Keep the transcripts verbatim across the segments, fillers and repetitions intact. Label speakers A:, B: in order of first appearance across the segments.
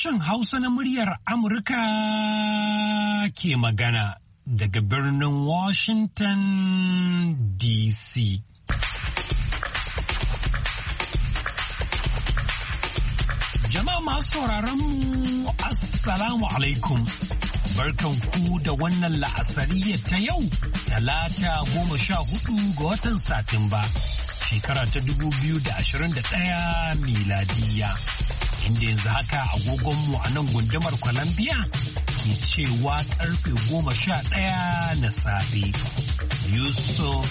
A: Sashen Hausa na muryar Amurka ke magana daga birnin Washington D C. Jama'a masu sauraron mu Assalamu alaikum. Barkan ku da wannan la'asariya ta yau talata goma sha hudu ga watan Satumba shekara ta dubu biyu da ashirin da ɗaya miladiya. Inda yanzu haka agogonmu a nan gundumar Columbia ke cewa karfe goma sha ɗaya na safe. Yusuf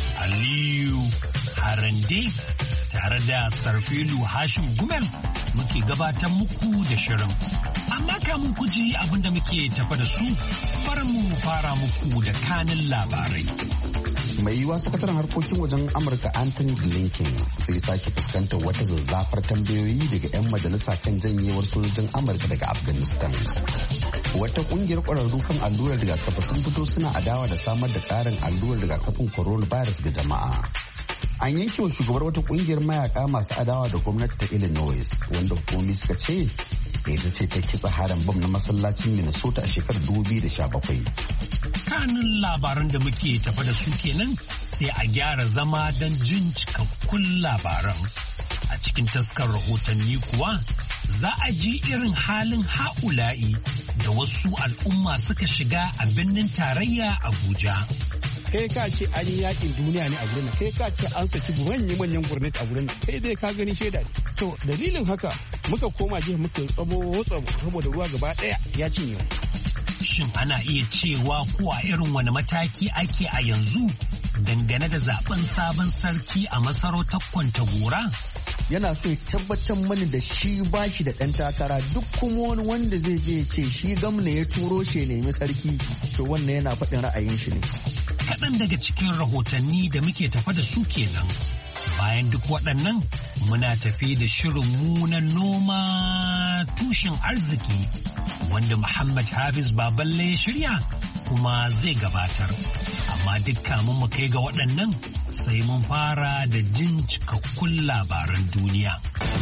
A: Aliyu Harande tare da Sarfilu Hashim Gumel muke gabatar muku da shirin. Amma kamun ku ji abin da muke tafa da su, bari mu fara muku da kanin labarai.
B: Mai yiwuwa sakataren harkokin wajen Amurka Anthony Blinken zai sake fuskantar wata zazzafar tambayoyi daga 'yan majalisa kan janyewar sojojin Amurka daga Afghanistan. Wata kungiyar ƙwararru kan allurar rigakafi sun fito suna adawa da samar da ƙarin allurar rigakafin coronavirus ga jama'a. An yanke wa shugabar wata kungiyar mayaka masu adawa da gwamnati ta Illinois wanda hukumomi suka ce ita ce ta kitsa harin bam na masallacin Minnesota a shekarar dubu biyu da sha bakwai.
A: Kanin labaran da muke tafa da su kenan sai a gyara zama don jin cikakkun labaran. A cikin taskar rahotanni kuwa za a ji irin halin ha'ula'i da wasu al'umma suka shiga a birnin tarayya Abuja.
C: Kai ka ce an yi yakin duniya ne a gurin, kai ka ce an saki manyan manyan gurnet a gurin, kai dai ka gani shaida ne. To dalilin haka muka koma jiya muka tsamo tsamo saboda ruwa gaba daya ya cinye.
A: Shin ana iya cewa ko a irin wani mataki ake a yanzu dangane da zaben sabon sarki a masarautar Kwantagora?
D: Yana so ya tabbatar mani da shi ba shi da ɗan takara duk kuma wani wanda zai je ce shi gamna ya turo shi nemi sarki to wannan yana faɗin ra'ayin shi ne.
A: Kaɗan daga cikin rahotanni da muke tafa da su kenan. Bayan duk waɗannan muna tafi da shirin mu na noma tushen arziki wanda Muhammad Hafiz Baballe ya shirya kuma zai gabatar. Amma duk kamun mu kai ga waɗannan sai mun fara da jin cikakkun labaran duniya.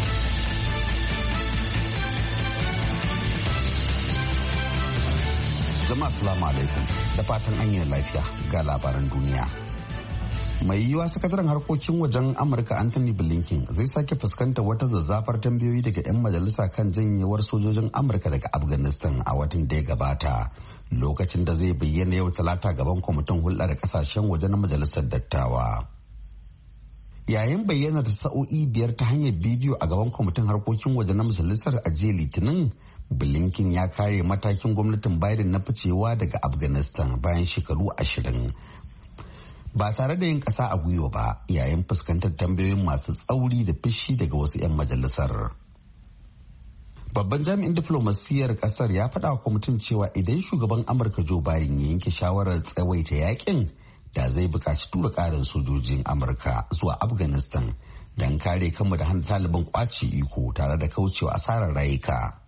B: Jama'a assalamu alaikum da fatan an yi lafiya ga labaran duniya. Mai yiwuwa sakataren harkokin wajen Amurka Anthony Blinken zai sake fuskantar wata zazzafar tambayoyi daga 'yan majalisa kan janyewar sojojin Amurka daga Afghanistan a watan da ya gabata. Lokacin da zai bayyana yau talata gaban kwamitin hulɗa da kasashen waje na majalisar dattawa. Yayin bayyana da sa'o'i biyar ta hanyar bidiyo a gaban kwamitin harkokin waje na majalisar a jiya Litinin, Blinken ya kare matakin gwamnatin Biden na ficewa daga Afghanistan bayan shekaru ashirin. Ba tare da yin ƙasa a gwiwa ba yayin fuskantar tambayoyin masu tsauri da fushi daga wasu 'yan majalisar. Babban jami'in diflomasiyyar ƙasar ya faɗa wa kwamitin cewa idan shugaban Amurka Joe Biden ya yanke shawarar tsawaita yakin da zai buƙaci tura ƙarin sojojin Amurka zuwa Afghanistan don kare kanmu da hana Taliban ƙwace iko tare da kaucewa asarar rayuka.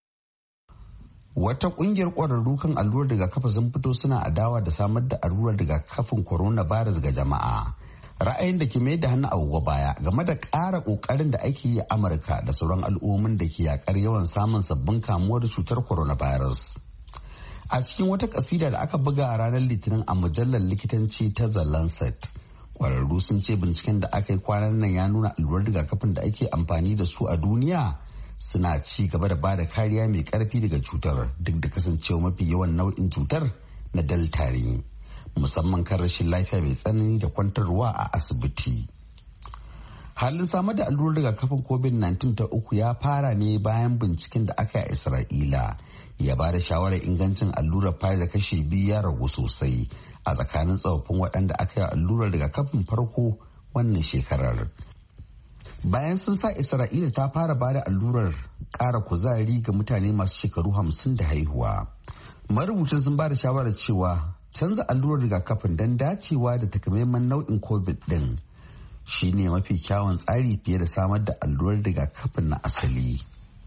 B: Wata kungiyar ƙwararru kan allurar rigakafi sun fito suna adawa da samar da allurar rigakafin coronavirus ga jama'a. Ra'ayin da ke mai da hannu agogo baya game da ƙara ƙoƙarin da ake yi a Amurka da sauran al'ummomin da ke yakar yawan samun sabbin kamuwar cutar coronavirus. A cikin wata kasida da aka buga a ranar Litinin a mujallar likitanci ta The Lancet, ƙwararru sun ce binciken da aka yi kwanan nan ya nuna allurar rigakafin da ake amfani da su a duniya suna ci gaba da bada kariya mai karfi daga cutar duk da kasancewa mafi yawan nau'in cutar na delta ne, musamman kan rashin lafiya mai tsanani da kwantarwa a asibiti. Halin samar da allurar rigakafin covid nineteen ta uku ya fara ne bayan binciken da aka yi a Isra'ila ya ba da shawarar ingancin allurar Pfizer kashi biyu ya ragu sosai a tsakanin tsofaffin waɗanda aka yi allurar rigakafin farko wannan shekarar. Bayan sun sa Isra'ila ta fara ba da allurar ƙara kuzari ga mutane masu shekaru hamsin da haihuwa. Marubutan sun ba da shawarar cewa canza allurar rigakafin don dacewa da takamaiman nau'in covid din shine mafi kyawun tsari fiye da samar da allurar rigakafin na asali.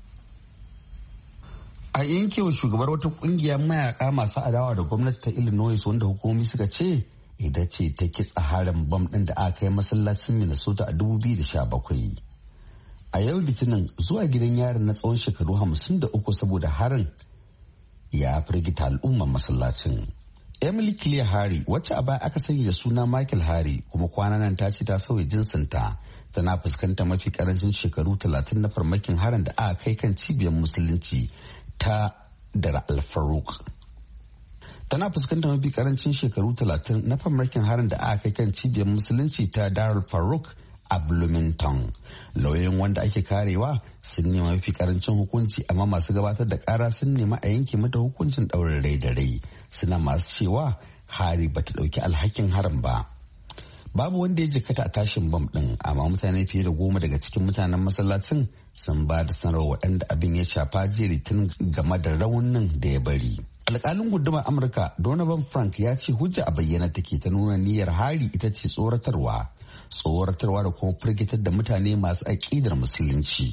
B: A yankewa shugabar wata kungiyar mayaka masu adawa da gwamnati ta Illinois wanda hukumomi suka ce ita ce ta kitsa harin bam ɗin da aka yi masallacin Minnesota a dubu biyu da sha bakwai. a yau litinin zuwa gidan yarin na tsawon shekaru hamsin da uku saboda harin ya firgita al'umman masallacin. Emily Claire Harry wacce a baya aka sani da suna Michael Harry kuma kwanan nan ta ce ta sauya jinsinta tana fuskanta mafi karancin shekaru talatin na farmakin harin da aka kai kan cibiyar musulunci ta Dar al-Faruq. Tana fuskantar mafi karancin shekaru talatin na farmakin harin da aka kai kan cibiyar musulunci ta Dar al-Faruq a Bloomington. Lauyoyin wanda ake karewa sun nema mafi karancin hukunci amma masu gabatar da kara sun nema a yanke mata hukuncin ɗaurin rai da rai. Suna masu cewa Hari bata ɗauki alhakin harin ba. Babu wanda ya jikkata a tashin bam ɗin amma mutane fiye da goma daga cikin mutanen masallacin sun ba da sanarwa waɗanda abin ya shafa jiya litinin game da raunin da ya bari. Alƙalin gundumar Amurka Donovan Frank ya ce hujja a bayyana take ta nuna niyyar Hari ita ce tsoratarwa. tsoratarwa da kuma firgitar da mutane masu aƙidar musulunci.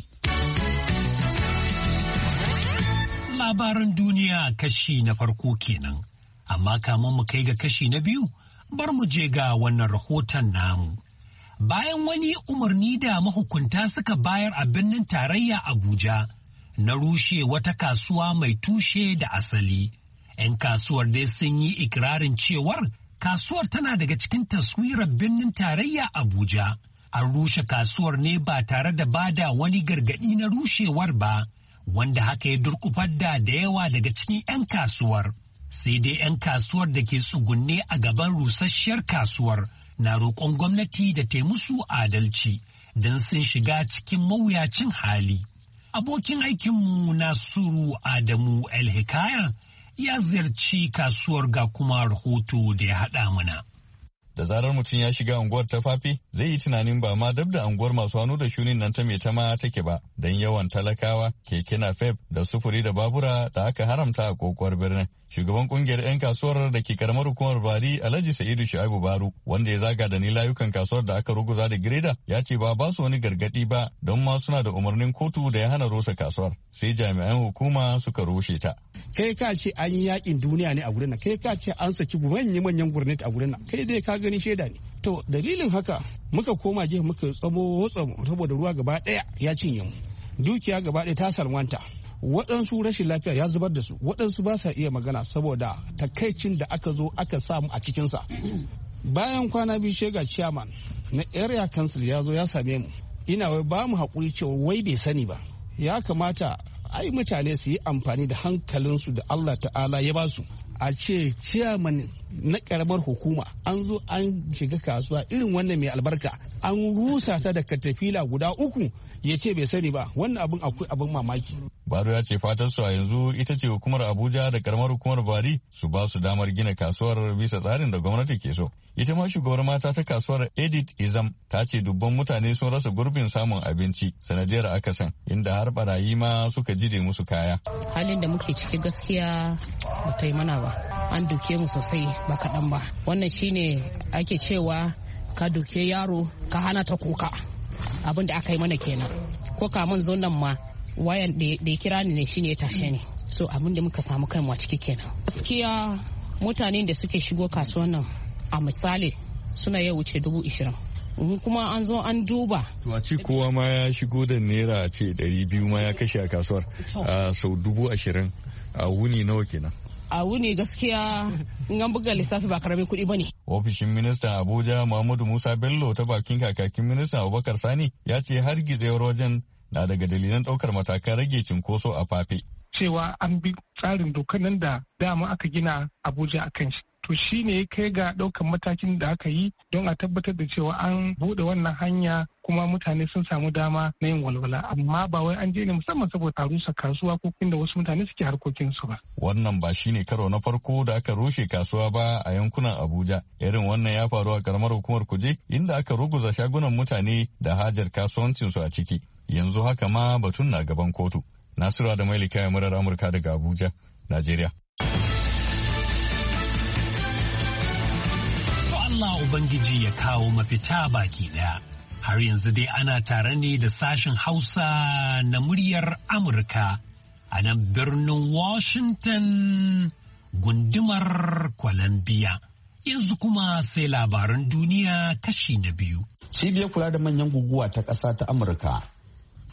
A: Labaran duniya kashi na farko kenan, amma kamun mu kai ga kashi na biyu bar mu je ga wannan rahoton namu. Bayan wani umarni da mahukunta suka bayar a birnin tarayya Abuja na rushe wata kasuwa mai tushe da asali, 'yan kasuwar dai sun yi ikirarin cewar kasuwar tana daga cikin taswirar birnin tarayya Abuja. An rushe kasuwar ne ba tare da bada wani gargaɗi na rushewar ba, wanda haka ya durkufar da da yawa daga cikin 'yan kasuwar. Sai dai 'yan kasuwar da ke tsugunne a gaban rusasshiyar kasuwar na roƙon gwamnati da ta musu adalci don sun shiga cikin mawuyacin hali. Abokin aikinmu Nasiru Adamu El-Hikaya ya ziyarci kasuwar ga kuma rahoto da ya haɗa mana.
E: Da zarar mutum ya shiga unguwar ta fafi zai yi tunanin ba ma dab da unguwar masu hannu da shunin nan ta mai tama take ba don yawan talakawa, keke napep da sufuri da babura da aka haramta a kokowar birnin. Shugaban kungiyar 'yan kasuwar da ke karamar hukumar Bari Alhaji Sa'idu Shu'aibu Baru wanda ya zaga da ni layukan kasuwar da aka ruguza da gireda ya ce ba ba su wani gargadi ba don ma suna da umarnin kotu da ya hana rusa kasuwar sai jami'an hukuma suka rushe ta.
C: Kai ka ce an yi yakin duniya ne a gurin nan, kai ka ce an saki manyan manyan gurnet a gurin nan, kai dai ka gani shaida ne. To dalilin haka muka koma gefe muka tsamo tsamo saboda ruwa gaba daya ya cinye mu, dukiya gaba daya ta salwanta. Waɗansu rashin lafiya ya zubar da su, waɗansu ba sa iya magana saboda takaicin da aka zo aka samu a cikinsa. Bayan kwana biyu shega chairman na area council ya zo ya same mu, ina wai ba mu haƙuri cewa wai bai sani ba, ya kamata ai mutane su yi amfani da hankalinsu da Allah ta'ala ya ba su. A ce chairman na karamar hukuma an zo an shiga kasuwa irin wannan mai albarka an rusa ta da katafila guda uku ya ce bai sani ba, wannan abin akwai abin mamaki.
E: Baro ya ce fatar su a yanzu ita ce hukumar Abuja da karamar hukumar Bari su ba su damar gina kasuwar bisa tsarin da gwamnati ke so. Ita ma shugabar mata ta kasuwar Edith Izam ta ce dubban mutane sun rasa gurbin samun abinci sanadiyar akasan inda har barayi ma suka jide musu kaya.
F: Halin da muke ciki gaskiya ba ta yi mana ba. An duke mu sosai ba kaɗan ba. Wannan shine ake cewa ka duke yaro ka hana ta kuka. Abin da aka yi mana kenan. Ko kamun zo nan ma wayan da ya kira ni ne shine ya tashe ni. So abin da muka samu kanmu a ciki kenan. Gaskiya mutanen da suke shigo kasuwan nan a misali suna ya wuce dubu ishirin. Kuma an zo an duba.
E: To a ce kowa ma ya shigo da naira a ce ɗari biyu ma ya kashe a kasuwar sau dubu ashirin a wuni nawa kenan.
F: A wuni gaskiya in an buga lissafi ba karamin kuɗi ba ne.
E: Ofishin ministan Abuja Muhammadu Musa Bello ta bakin kakakin ministan Abubakar Sani ya ce har gizewar wajen na daga dalilan ɗaukar matakan rage cinkoso a fafe.
G: Cewa an bi tsarin dokar nan da dama aka gina Abuja a kan shi. To shi ne ya kai ga ɗaukan matakin da aka yi don a tabbatar da cewa an buɗe wannan hanya kuma mutane sun samu dama na yin walwala, amma ba wai an je ne musamman saboda a rusa kasuwa ko inda wasu mutane suke harkokinsu ba.
E: Wannan ba shi ne karo na farko da aka rushe kasuwa ba a yankunan Abuja. Irin wannan ya faru a karamar hukumar Kuje inda aka ruguza shagunan mutane da hajar kasuwancinsu a ciki. Yanzu haka ma batun na gaban kotu. Nasiru da Mailika ya murar Amurka daga Abuja, Najeriya.
A: Allah Ubangiji ya kawo mafita baki daya. Har yanzu dai ana tare ne da sashen Hausa na muryar Amurka a nan birnin Washington gundumar Columbia. Yanzu kuma sai labaran duniya kashi na biyu.
B: Cibiyar kula da manyan guguwa ta ƙasa ta Amurka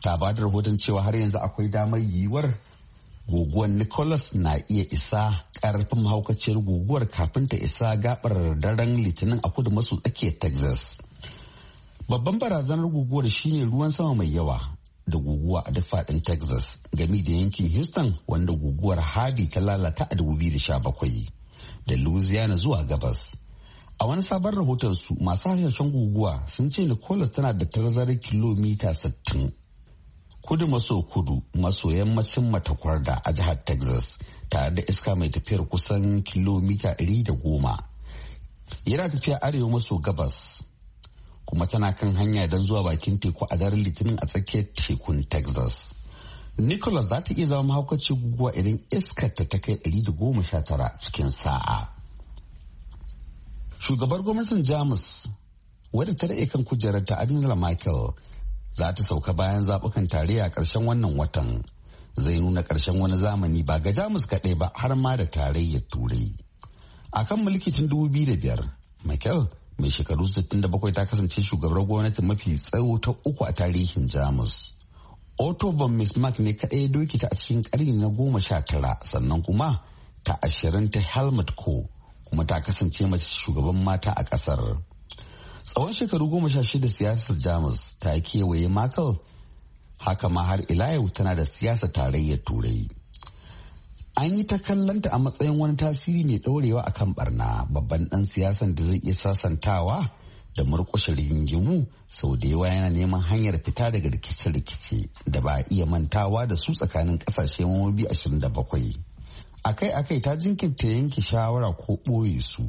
B: ta ba da rahoton cewa har yanzu akwai damar yiwuwar guguwar Nicholas na iya isa karfin mahaukaciyar guguwar kafin ta isa gabar daren litinin a kudu maso tsakiyar Texas. Babban barazanar guguwar shine ruwan sama mai yawa da guguwa a duk faɗin Texas game da yankin Houston wanda guguwar Harvey ta lalata a dubu biyu da sha bakwai da Louisiana zuwa gabas. A wani sabon rahoton su masu hasashen guguwa sun ce Nicholas tana da tazarar kilomita sittin kudu maso kudu maso yammacin Matakwarda a jihar Texas tare da iska mai tafiyar kusan kilomita ɗari da goma. Yana tafiya arewa maso gabas kuma tana kan hanya don zuwa bakin teku a daren litinin a tsakiyar tekun Texas. Nicholas za ta iya zama mahaukaci guguwa idan iskar ta ta kai ɗari da goma sha tara cikin sa'a. Shugabar gwamnatin Jamus wadda ta daɗe kan kujerar ta Angela Merkel za ta sauka bayan zaɓukan tarayya a ƙarshen wannan watan. Zai nuna ƙarshen wani zamani ba ga Jamus kaɗai ba har ma da tarayyar Turai. A kan mulki tun dubu biyu da biyar, Merkel mai shekaru sittin da bakwai ta kasance shugabar gwamnati mafi tsawo ta uku a tarihin Jamus. Otto von Bismarck ne kaɗai doki ta a cikin ƙarni na goma sha tara sannan kuma ta ashirin ta Helmut Kohl kuma ta kasance mace shugaban mata a ƙasar. Tsawon shekaru goma sha shida siyasar Jamus ta kewaye Merkel, haka ma har ila yau tana da siyasar tarayyar Turai. An yi ta kallonta a matsayin wani tasiri mai ɗorewa a kan barna, babban ɗan siyasan da zai iya sasantawa da murƙushe rigingimu sau da yawa yana neman hanyar fita daga rikice-rikice da ba a iya mantawa da su tsakanin ƙasashe mambobi ashirin da bakwai. Akai-akai ta jinkirta yanke shawara ko ɓoye su.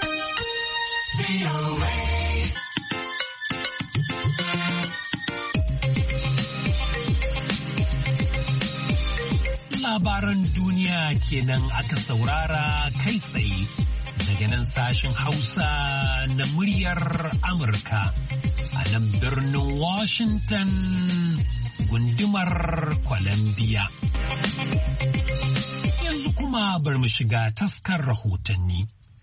A: Labaran duniya kenan aka saurara kai tsaye daga nan sashen Hausa na muryar Amurka a nan birnin Washington gundumar Columbia. Yanzu kuma bar mu shiga taskar rahotanni.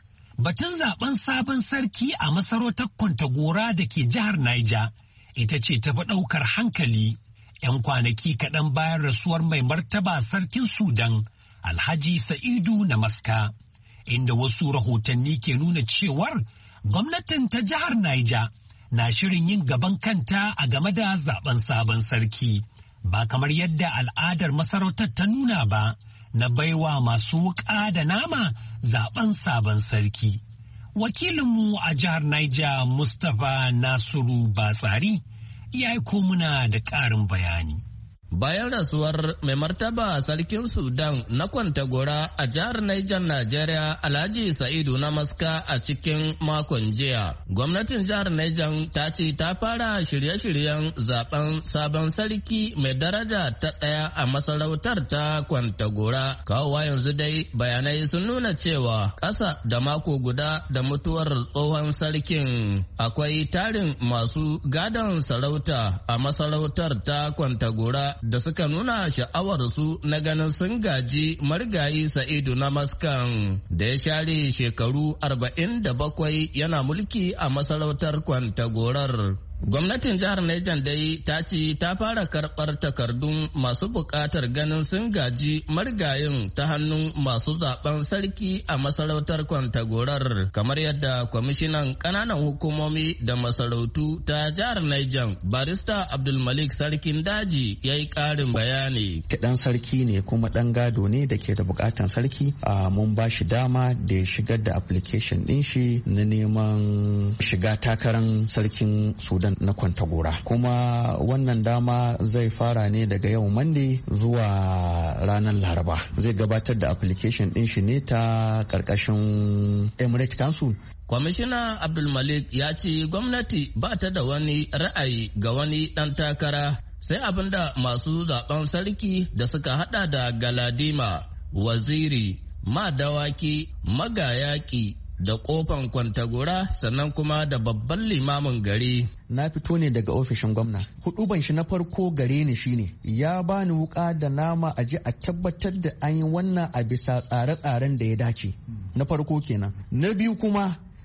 A: Batun zaben sabon sarki a masarautar Kwantagora da ke jihar Niger ita ce ta fi ɗaukar hankali. 'Yan kwanaki kaɗan bayan rasuwar mai martaba sarkin Sudan, Alhaji Sa'idu na Maska, inda wasu rahotanni ke nuna cewar gwamnatin ta jihar Niger na shirin yin gaban kanta a game da zaben sabon sarki, ba kamar yadda al'adar masarautar ta nuna ba na baiwa masu wuƙa da nama zaben sabon sarki. Wakilinmu a jihar Niger, Mustapha Nasiru Batsari, ya aiko muna da ƙarin bayani.
H: Bayan rasuwar mai martaba sarkin Sudan na Kwantagora a jihar Niger, Najeriya, Alhaji Sa'idu na Maska a cikin makon jiya, gwamnatin jihar Niger ta ce ta fara shirye-shiryen zaben sabon sarki mai daraja ta ɗaya a masarautar ta Kwantagora. Kawowa yanzu dai bayanai sun nuna cewa ƙasa da mako guda da mutuwar tsohon sarkin akwai tarin masu gadon sarauta a masarautar ta Kwantagora da suka nuna sha'awarsu na ganin sun gaji marigayi Sa'idu na Maskan da ya share shekaru arba'in da bakwai yana mulki a masarautar Kwantagorar. Gwamnatin jihar Niger dai ta ce ta fara karɓar takardun masu buƙatar ganin sun gaji marigayin ta hannun masu zaben sarki a masarautar Kwantagorar, kamar yadda kwamishinan ƙananan hukumomi da masarautu ta jihar Niger barista Abdulmalik Sarkin Daji ya yi ƙarin bayani.
D: Ɗan sarki ne kuma ɗan gado ne da ke da buƙatan sarki, mun ba shi dama da ya shigar da application ɗin shi na neman shiga takarar sarkin Sudan na Kwantagora, kuma wannan dama zai fara ne daga yau Monday zuwa ranar Laraba. Zai gabatar da application din shi ne ta karkashin Emirate Council.
H: Kwamishina Abdulmalik ya ce gwamnati ba ta da wani ra'ayi ga wani ɗan takara sai abinda masu zaben sarki da suka hada da Galadima, Waziri, Madawaki, Magayaki da kofan Kwantagora sannan kuma da babban limamin gari.
D: Na fito ne daga ofishin gwamna. Huduban shi na farko gare ni shine ya bani wuka da nama a je a tabbatar da an yi wannan a bisa tsare-tsaren da ya dace. Na farko kenan. Na biyu kuma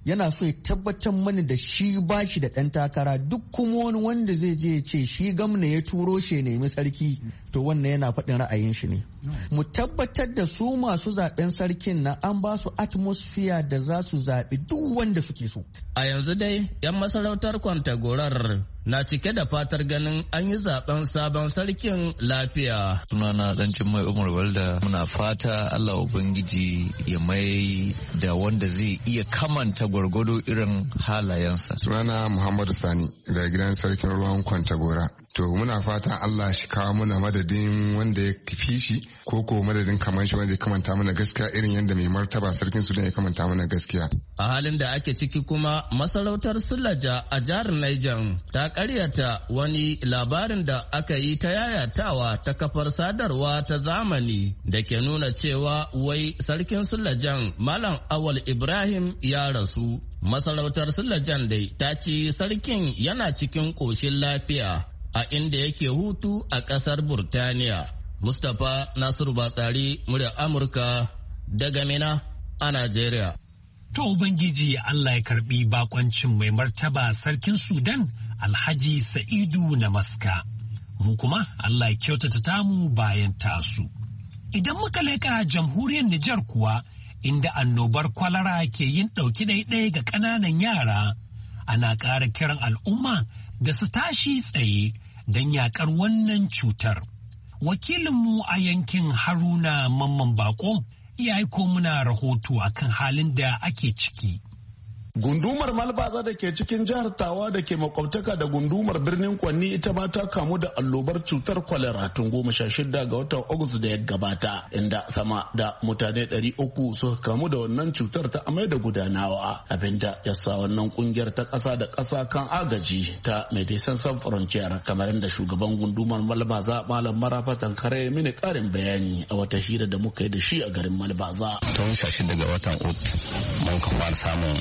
D: yana so ya tabbatar mani da shi ba shi da ɗan takara. Duk kuma wani wanda zai je ya ce shi gamna ya turo shi ya nemi sarki, to wannan yana faɗin ra'ayin shi ne. Mu tabbatar da su masu zaben sarkin na an ba su atmosphere da za su zaɓi duk wanda suke so.
H: A yanzu dai 'yan masarautar Kwantagorar na cike da fatar ganin an yi zaben sabon sarkin lafiya.
I: Sunana dan Jummai Umar Walda, muna fata Allah Ubangiji ya mai da wanda zai iya kamanta gwargwado irin halayensa.
J: Sunana Muhammadu Sani daga gidan sarkin ruwan Kwantagora. To muna fatan Allah shi kawo muna madadin wanda ya fi shi ko ko madadin kamar shi wanda ya kamanta mana gaskiya irin yadda mai martaba sarkin Sudan ya kamanta mana gaskiya.
H: A halin da ake ciki kuma masarautar Sulaja a jihar Niger ta karyata wani labarin da aka yi ta yayatawa ta kafar sadarwa ta zamani da ke nuna cewa wai sarkin Sulajan Malam Awal Ibrahim ya rasu. Masarautar Sulajan dai ta ce sarkin yana cikin ƙoshin lafiya a inda yake hutu a ƙasar Burtaniya. Mustapha Nasiru Batsari, muryar Amurka daga Mina a Najeriya.
A: To Ubangiji Allah ya karbi bakoncin mai martaba sarkin Sudan Alhaji Sa'idu na Maska. Mu kuma Allah ya kyautata tamu bayan tasu. Idan muka leƙa jamhuriyar Nijar kuwa, inda annobar kwalara ke yin ɗauki ɗaiɗai ga ƙananan yara, ana ƙara kiran al'umma da su tashi tsaye don yaƙar wannan cutar. Wakilinmu a yankin Haruna Mamman Bako ya aiko muna rahoto akan halin da ake ciki.
K: Gundumar Malbaza da ke cikin jihar Tawa da ke makwabtaka da gundumar birnin Kwanni ita ma ta kamu da allobar cutar kwalera tun goma sha shida ga watan Agusta da ya gabata, inda sama da mutane ɗari uku suka kamu da wannan cutar ta amai da gudanawa, abinda ya sa wannan kungiyar ta ƙasa da ƙasa kan agaji ta Medecins Sans Frontières, kamar da shugaban gundumar Malbaza Malam Marafa Tankare mini ƙarin bayani a wata hira da muka yi da shi a garin Malbaza.
L: Tun sha shida ga watan Ut mun kamar samun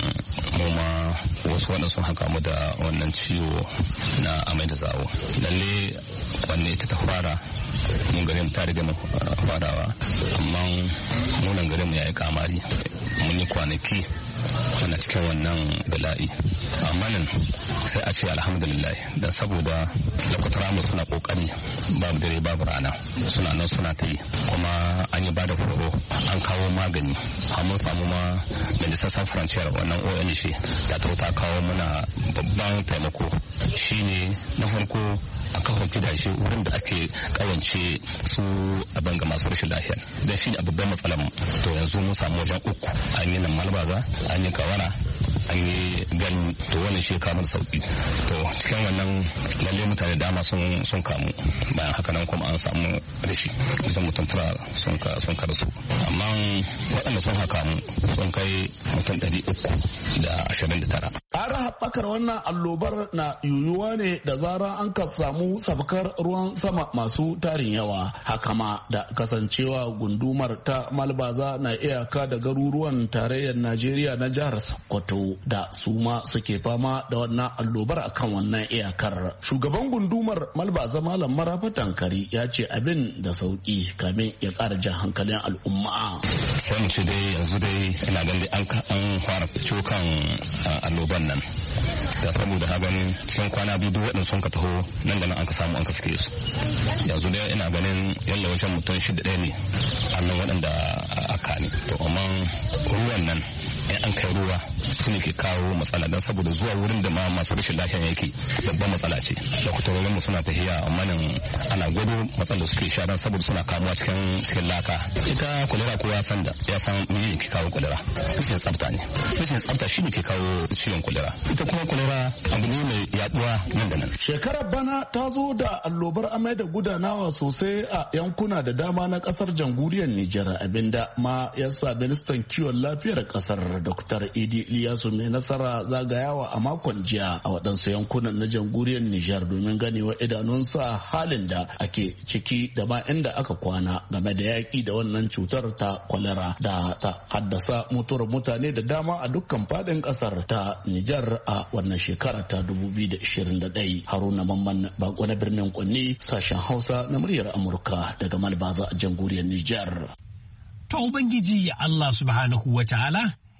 L: noma wasu waɗanda sun haka mu da wannan ciwo na amai da zawo. Lalle wanne ita ta fara mun garin ta riga mu farawa, amma munan garin mu yayi kamari, mun yi kwanaki ana cikin wannan bala'i. Amma nan sai a ce alhamdulillah, da saboda lokutan mu suna kokari, babu dare babu rana, suna nan suna ta yi, kuma an yi bada horo, an kawo magani, har mun samu ma Medecins Sans Frontières wannan O N G da ta ta kawo mana babban taimako. Shine na farko a kawo gidaje wurin da ake kawance su a banga masu rashin lafiya, da shi ne a babban matsalar mu. To yanzu mun samu wajen uku, an yi nan Malbaza, an yi Kawara, an yi Gani, to wannan shi kamar sauki. To cikin wannan lalle mutane dama sun sun kamu, bayan haka nan kuma an samu rashi kusan mutum tara sun ka sun karasu, amma waɗanda sun haka mu sun kai mutum ɗari uku da ashirin da tara.
K: Ƙara haɓakar wannan allobar na yuyuwa ne da zara an ka samu sabkar ruwan sama masu tarin yawa, haka ma da kasancewa gundumar ta Malbaza na iyaka da garuruwan tarayyar Najeriya na jihar Sokoto da su ma suke fama da wannan allobar akan wannan iyakar. Shugaban gundumar Malbaza Malam Marafa Tankari ya ce abin da sauki kamin ya ƙara jan hankalin al'umma.
L: Sai mu ce dai yanzu dai ina ganin an an fara cokan alloban nan, da saboda hagan cikin kwana biyu duk waɗanda sun ka taho nan da nan an ka samu an ka suke su. Yanzu dai ina ganin yalla wajen mutum shida ɗaya ne annan waɗanda aka ne. To amma ruwan nan in an kai ruwa su ne ke kawo matsala, don saboda zuwa wurin da ma masu rashin lafiya yake babban matsala ce. Lokutan mu suna tafiya, amma nan ana gwado matsalar suke sha, don saboda suna kamuwa cikin cikin laka. Ita kulera ko ya san da ya san me ke kawo kulera, rashin tsafta ne. Rashin tsafta shi ne ke kawo ciwon kulera. Ita kuma kulera abu ne mai yaduwa nan da nan.
K: Shekarar bana ta zo da allobar amai da gudanawa sosai a yankuna da dama na kasar jamhuriyar Nijar, abinda ma yasa ministan kiwon lafiyar kasar Doktor Idi Liyasu mai nasara zagayawa a makon jiya a waɗansu yankunan na jamhuriyar Nijar domin ganewa idanunsa halin da ake ciki da ma inda aka kwana game da yaƙi da wannan cutar ta kwalera da ta haddasa mutuwar mutane da dama a dukkan faɗin ƙasar ta Nijar a wannan shekara ta dubu biyu da ishirin da ɗaya. Haruna Mamman Bako na birnin Kwanni, sashen Hausa na muryar Amurka daga Malbaza a jamhuriyar Nijar.
A: Ta Ubangiji Allah subhanahu wa ta'ala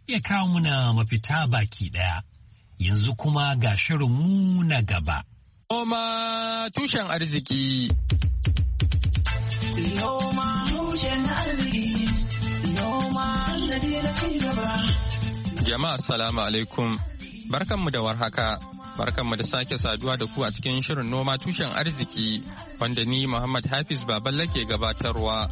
A: ya kawo muna mafita baki ɗaya. Yanzu kuma ga shirinmu na gaba.
M: Noma tushen arziki.
N: Noma tushen arziki. Noma sannadi na ci gaba.
M: Jama'a assalamu alaikum. Barkanmu da warhaka. Barkanmu da sake saduwa da ku a cikin shirin noma tushen arziki wanda ni Muhammad Hafiz Baballe ke gabatarwa.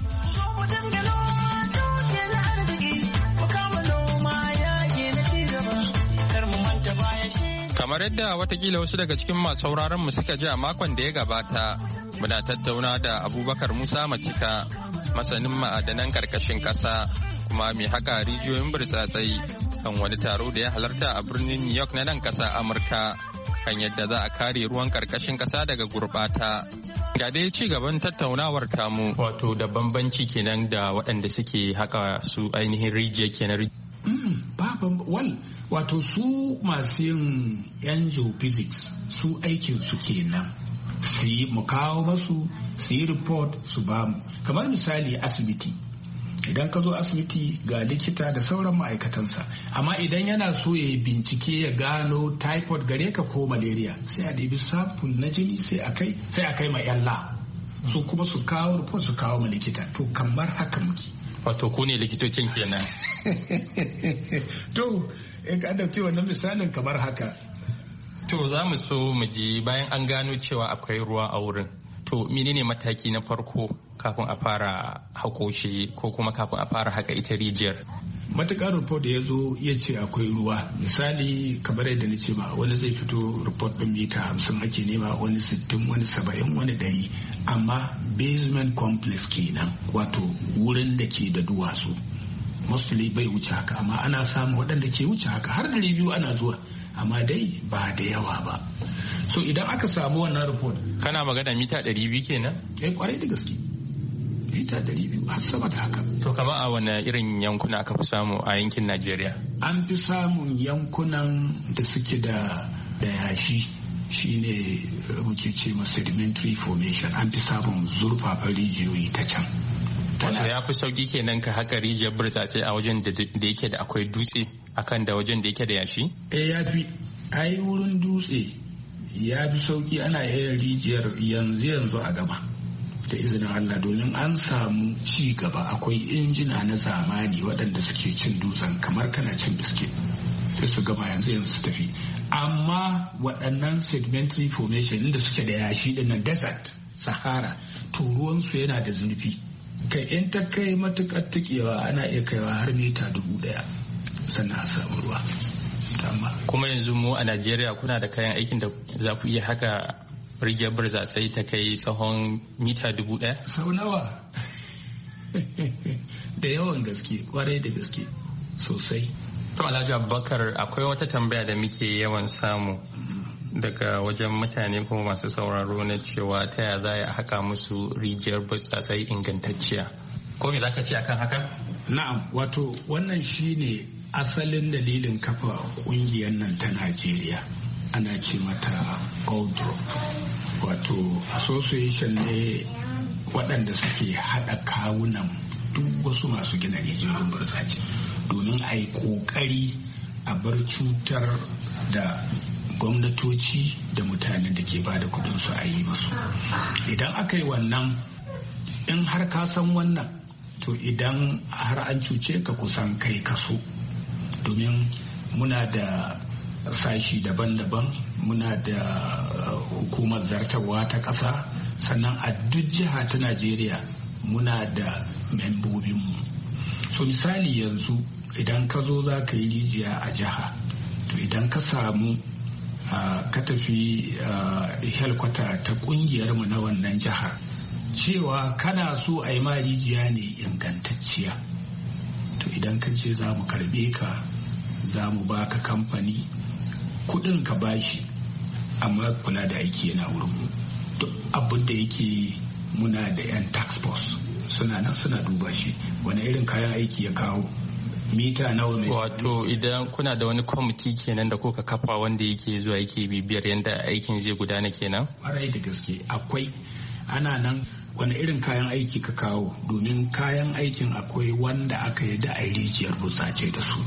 M: Kamar yadda watakila wasu daga cikin masu sauraron mu suka ji a makon da ya gabata, muna tattauna da Abubakar Musa Macika, masanin ma'adanan karkashin ƙasa kuma mai haka rijiyoyin burtsatsai kan wani taro da ya halarta a birnin New York na nan ƙasa Amurka kan yadda za a kare ruwan karkashin ƙasa daga gurbata. Ga dai ci gaban tattaunawar tamu. Wato da bambanci kenan da waɗanda suke haka su ainihin rijiya kenan.
O: Wal wato su masu yin yan geophysics su aikin su kenan su yi mu kawo masu su yi report su bamu. Kamar misali asibiti, idan ka zo asibiti ga likita da sauran ma'aikatansa, amma idan yana so ya bincike ya gano typhoid gare ka ko malaria sai a ɗebi sample na jini sai a kai sai a kai ma yan lab su kuma su kawo report su kawo ma likita. To kamar haka muke.
M: Wato ku ne likitocin kenan.
O: To in ka dauke wannan misalin kamar haka.
M: To za mu so mu ji bayan an gano cewa akwai ruwa a wurin. To menene mataki na farko kafin a fara haƙo shi ko kuma kafin a fara haƙa ita rijiyar?
O: Matuƙar report da ya zo ya ce akwai ruwa, misali kamar yadda na ce ma wani zai fito report ɗin mita hamsin ake nema, wani sittin, wani saba'in, wani ɗari, amma basement complex kenan, wato wurin da ke da duwatsu mostly bai wuce haka, amma ana samun waɗanda ke wuce haka har ɗari biyu ana zuwa, amma dai ba da yawa ba. So idan aka samu wannan report,
M: kana magana mita ɗari biyu kenan?
O: Eh kwarai da gaske, mita ɗari biyu har sama da haka.
M: To kama a wani irin yankuna aka fi samu a yankin Najeriya?
O: An fi samun yankunan da suke da da yashi, shine muke ce ma sedimentary formation. An fi samun zurfafan rijiyoyi ta can.
M: Wato ya fi sauki kenan ka haka rijiyar burtsatse a wajen da yake da akwai dutse akan da wajen da yake da yashi?
O: Eh ya fi, ai wurin dutse ya fi sauki, ana yin rijiyar yanzu yanzu a gaba da izinin Allah, domin an samu ci gaba. Akwai injina na zamani waɗanda suke cin dutsen kamar kana cin biskit, sai su gama yanzu yanzu su tafi. Amma waɗannan sedimentary formation inda suke da yashi dinnan desert sahara, to ruwansu yana da zurfi, kai in ta kai matuƙar tukewa ana iya kaiwa har mita dubu ɗaya sannan a samu ruwa.
M: Kuma yanzu mu a Najeriya kuna da kayan aikin da za ku iya haka rijiyar burtsatsai ta kai tsawon mita dubu ɗaya?
O: Sau nawa? Da yawan gaske, kwarai da gaske sosai.
M: To Alhaji Abubakar, akwai wata tambaya da muke yawan samu daga wajen mutane kuma masu sauraro na cewa ta ya za a haka musu rijiyar burtsatsai ingantacciya. Ko me za ka ce akan haka?
O: Na'am, wato wannan shine asalin dalilin kafa kungiyar nan ta Najeriya. Ana ce mata Goldrop, wato association ne waɗanda suke haɗa kawunan duk wasu masu gina rijiyoyin burtsatse domin a yi ƙoƙari a bar cutar da gwamnatoci da mutanen da ke bada kudin su a yi masu. Idan aka yi wannan, in har ka san wannan, to idan har an cuce ka kusan kai kaso, domin muna da sashi daban-daban, muna da hukumar zartarwa ta ƙasa, sannan a duk jiha ta Najeriya muna da membobinmu. So misali yanzu idan ka zo za ka yi rijiya a jiha, to idan ka samu Uh, ka tafi uh, helkwata ta kungiyarmu na wannan jihar cewa kana so a yi ma rijiya ne ingantacciya, to idan ka ce za mu karbe ka, za mu baka kamfani, kudin ka bashi, amma kula da aiki yana wurinmu. Duk abin da yake muna da yan tax force suna nan suna duba shi, wani irin kayan aiki ya kawo, mita nawa mai.
M: Wato idan kuna da wani kwamiti kenan da kuka kafa wanda yake zuwa yake bibiyar yadda aikin zai gudana kenan?
O: Kwarai da gaske akwai, ana nan wani irin kayan aiki ka kawo, domin kayan aikin akwai wanda aka yi da a rijiyar burtsatse da su,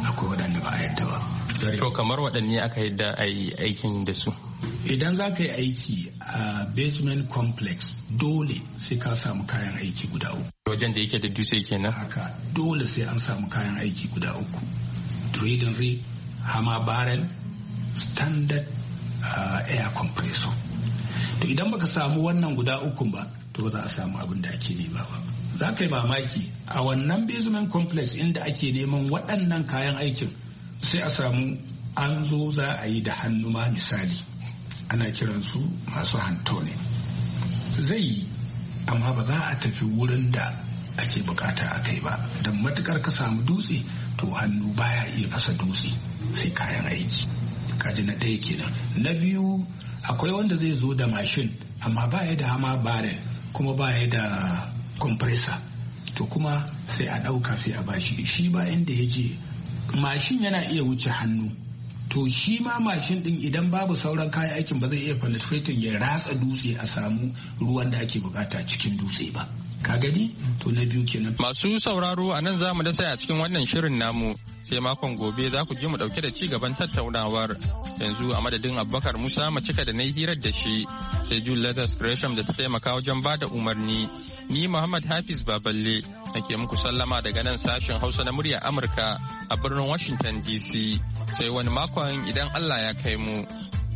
O: akwai waɗanda ba a yadda ba.
M: To kamar waɗanne aka yadda a yi aikin da su?
O: Idan za ka yi aiki a basement complex dole sai ka samu kayan aiki guda uku.
M: Wajen da yake da dutse kenan?
O: Haka dole sai an samu kayan aiki guda uku. Drilling rig, hammer barrel, standard uh, air compressor. To idan baka samu wannan guda uku ba to ba za a samu abin da ake nema ba. Za ka yi mamaki a wannan basement complex inda ake neman waɗannan kayan aikin sai a samu an zo za a yi da hannu ma misali ana kiransu masu hanto ne zai yi amma ba za a tafi wurin da ake bukata a kai ba don matukar ka samu dutse to hannu baya iya fasa dutse sai kayan aiki kaji na ɗaya kenan. Na biyu akwai wanda zai zo da mashin amma baya da hama barrel kuma baya da compressor to kuma sai a ɗauka sai a bashi shi ba inda ya je mashin yana iya wuce hannu to shi ma mashin din idan babu sauran kayan aikin ba zai iya penetrating ya ratsa dutse a samu ruwan da ake bukata cikin dutse ba ka gani to na biyu kenan.
M: Masu sauraro a nan zamu dasa a cikin wannan shirin namu sai makon gobe za ku ji mu dauke da ci gaban tattaunawar yanzu a madadin Abubakar Musa Macika da na yi hirar da shi sai Jude Leathers Gresham da ta taimaka wajen bada umarni ni Muhammad Hafiz Baballe nake muku sallama daga nan sashen Hausa na muryar Amurka a birnin Washington D C sai wani makon idan Allah ya kai mu.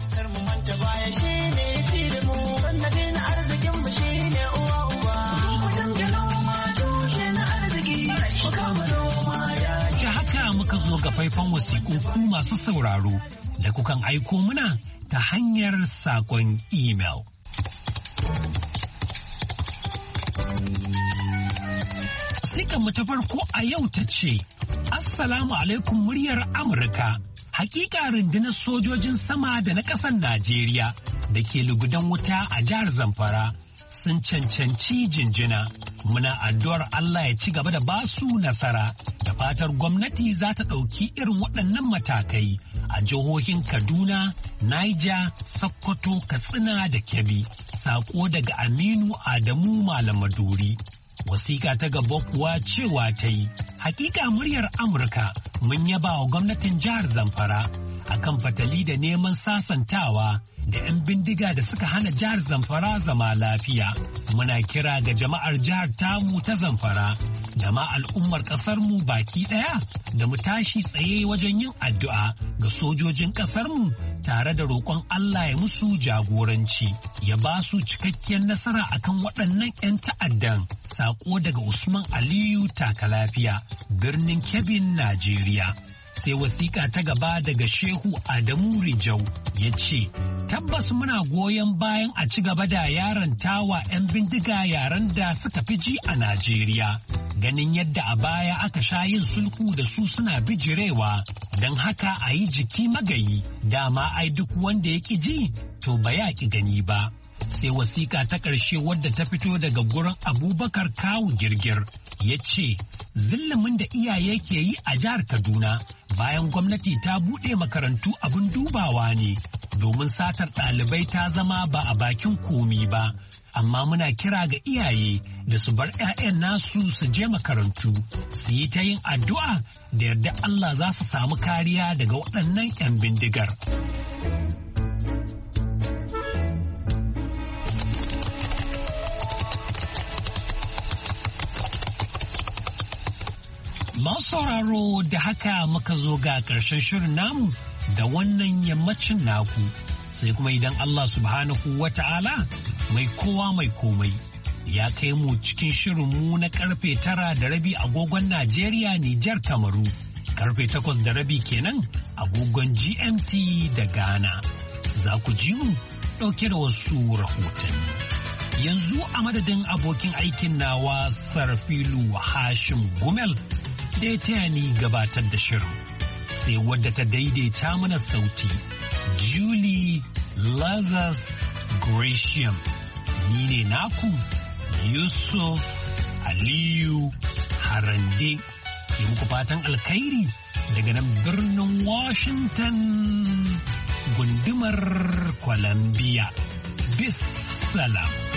A: Da haka muka zo ga faifan wasiƙun ku masu sauraro da kukan aiko muna ta hanyar saƙon email. Wasiƙar ta farko a yau ta ce, Assalamu alaikum muryar Amurka. Hakika rundunar sojojin sama da na ƙasar Najeriya da ke lugudan wuta a jihar Zamfara sun cancanci jinjina. Muna addu'ar Allah ya ci gaba da basu nasara da fatar gwamnati za ta ɗauki irin waɗannan matakai a jihohin Kaduna, Niger, Sokoto, Katsina da Kebbi. Sako daga Aminu Adamu Malamaduri. Wasiƙa ta gaba kuwa cewa ta yi, hakika muryar Amurka mun yaba wa gwamnatin jihar Zamfara akan fatali da neman sasantawa da 'yan bindiga da suka hana jihar Zamfara zama lafiya. Muna kira ga jama'ar jihar tamu ta Zamfara da ma al'ummar ƙasarmu baki ɗaya da mu tashi tsaye wajen yin addu'a ga sojojin ƙasarmu tare da roƙon Allah ya musu jagoranci, ya ba su cikakkiyar nasara akan waɗannan 'yan ta'addan. Saƙo daga Usman Aliyu Takalafiya, birnin Kebbin, Najeriya. Sai wasiƙa ta gaba daga Shehu Adamu Rijau ya ce, tabbas muna goyon bayan a ci gaba da yarantawa 'yan bindiga yaran da suka fi ji a Najeriya. Ganin yadda a baya aka sha yin sulhu da su suna bijirewa, don haka a yi jiki magayi, dama ai duk wanda ya ƙi ji, to ba ya ƙi gani ba. Sai wasiƙa ta ƙarshe wadda ta fito daga gurin Abubakar Kawu Girgir ya ce, zillumin da iyaye ke yi a jihar Kaduna bayan gwamnati ta buɗe makarantu abin dubawa ne, domin satar ɗalibai ta zama ba a bakin komi ba. Amma muna kira ga iyaye da su bar 'ya'yan nasu su je makarantu, su yi ta yin addu'a da yarda Allah za su samu kariya daga waɗannan 'yan bindigar. Masu sauraro da haka muka zo ga ƙarshen shirin namu da wannan yammacin naku, sai kuma idan Allah subhanahu wa ta'ala mai kowa mai komai ya kai mu cikin shirin mu na karfe tara da rabi agogon Najeriya, Nijar, Kamaru, karfe takwas da rabi kenan agogon G M T da Ghana. Za ku ji mu ɗauke da wasu rahotanni. Yanzu a madadin abokin aikin nawa Sarfilu Hashim Gumel da ya taya ni gabatar da shirin, sai wadda ta daidaita mana sauti Julie Lazarus Gratiam. Ni ne naku Yusuf Aliyu Harande ke muku fatan alkhairi daga nan birnin Washington gundumar Columbia. Bis salam.